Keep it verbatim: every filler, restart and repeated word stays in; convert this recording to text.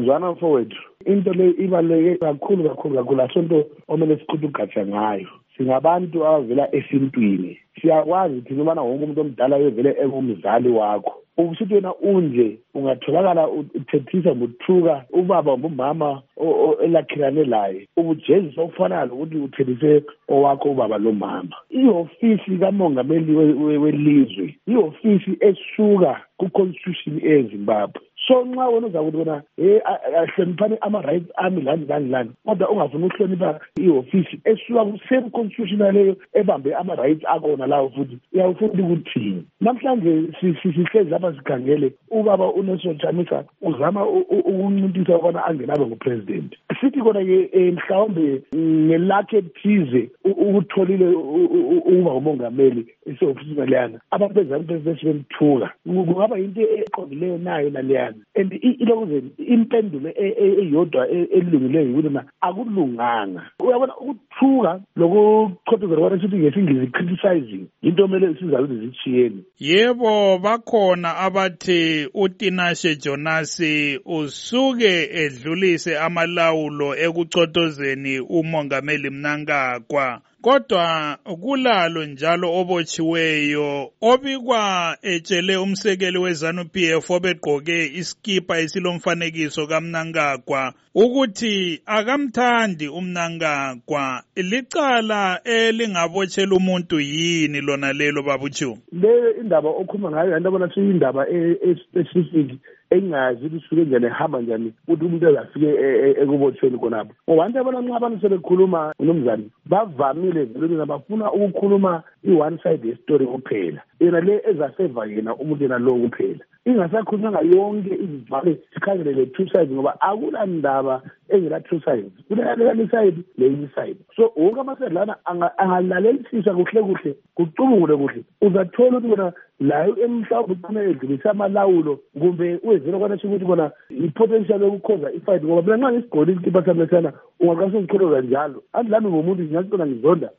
uzwana mfowethu, into le ibaluleke kakhulu kakhulu kakhulu asonto omele siqhuthe ugatsha ngayo. Singabantu abavela esintwini, siyakwazi thina ubana wonke umuntu omdala evele engumzali wakho. Ubusithi wena unje ungatholakala uthethisa ngothuka ubaba ngumama elakhirane laye, ubujezisa ofana lokuthi uthethise owakho ubaba lo mama. Iofisi kamongameli welizwe iofisi esuka ku-constitution eZimbabwe. So nxa wena uzakuthi wena eh ahloniphane ama-rights ami lani lani lani, kodwa ungafuni ukuhlonipha iofisi esuka ku-same constitution leyo ebambe ama-rights akona lawo futhi, uyawufunda ukuthini? Namhlanje sihlezi lapha sikhangele ubaba uNelson Chamisa uzama ukunciphisa ukubana angenabe ngupresident. Sithi kona-ke mhlawumbe ngelakhe thize ukutholile ukuba umongameli esehofisini leyana, abantu bezantu bemthuka. Kungaba yinto eqondileyo nayo naleyana, and ilokuze impendulo eyodwa elungileyo ukuthi na akulunganga. Uyabona ukuthuka lokuqhothozela kwana sithi ngesingisi criticizing into omele sizabe zithiyeni. Yebo, bakhona abathi uTinashe Jonas usuke edlulise amalawulo ekuqhothozeni umongameli Mnangagwa. Kodwa kulalo njalo obotshiweyo obikwa etshele umsekeli weZANU-P F obegqoke iskipa esilomfanekiso kaMnangagwa ukuthi akamthandi uMnangagwa. Licala elingabotshela umuntu yini lona lelo babutshu? Le indaba okhuluma ngayo yandabona siyindaba especific engazi ukuthi njani ehamba njani ukuthi umuntu azafike ekubotshweni khonapho. Ngoba abantu nxa abantu sebekhuluma unomzana bavamile vele bafuna ukukhuluma i-one side story kuphela, yena le ezaseva yena umuntu yena lo kuphela, ingasakhulunywa yonke izivale sikhangele le two sides, ngoba akula ndaba engela two sides, kunale side le side. So wonke amasedlana angalalelisisa kuhle kuhle kucubungule kuhle, uzathola ukuthi bona layo emhlawumbe ukhona edlulisa amalawulo kumbe wezela kwana ukuthi kona i-potential yokukhoza i-fight, ngoba mina nxa ngisigole isikipa sami lesana ungaqasa uzikholoza njalo andilami ngomuntu ngiyacela ngizonda